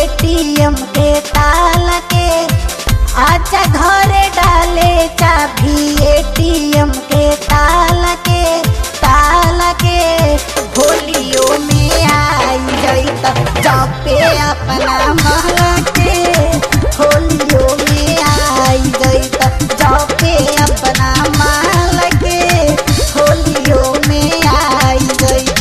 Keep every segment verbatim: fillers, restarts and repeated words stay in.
ATM के ताल के, आजा घरे डाले चाबी एटीएम के ताल के ताल के। होलियो में आई जैत जपे अपना महल के, होलियो में आई जैत जपे अपना महल के, होलियो में आई जैत।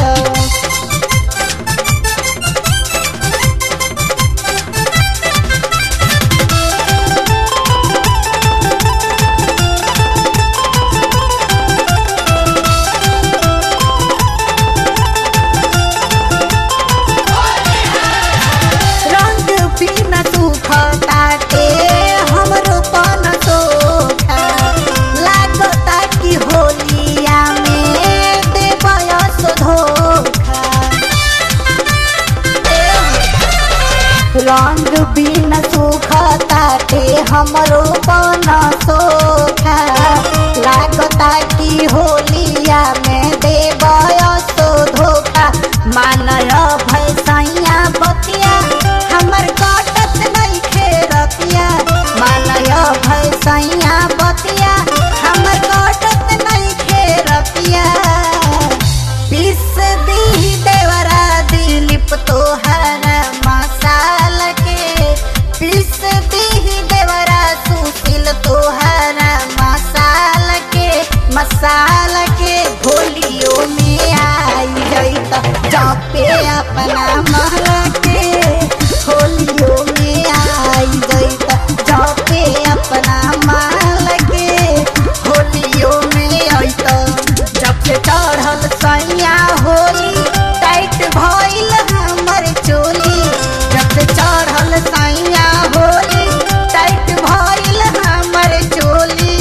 रंग बिन सुखताटे हमरो पन सोखा, लागता कि होलिया में देवय सो धोखा। मानय भैसैया बतिया हमर कटत नहीं खेरतिया, मानय भैसैया बतिया हमर कटत नहीं खेरतिया। पिस दी देवरा दिलीप तोहर मसाल के, पिस दी देवरा सुशील तोहर मसाल के मसाल के। होलियो में आई जैत जपे अपना महल के, होलियो में आई जैत जपे अपना महल के, होलियो में अइत। जब से चढ़ल सैया होली टाइट भइल हमर चोली, जब से चढ़ल सैया होली टाइट भइल हमर चोली।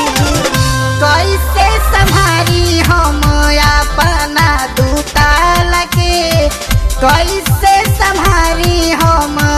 कैसे संभारी हम अपना दूताल के, कैसे संभारी हम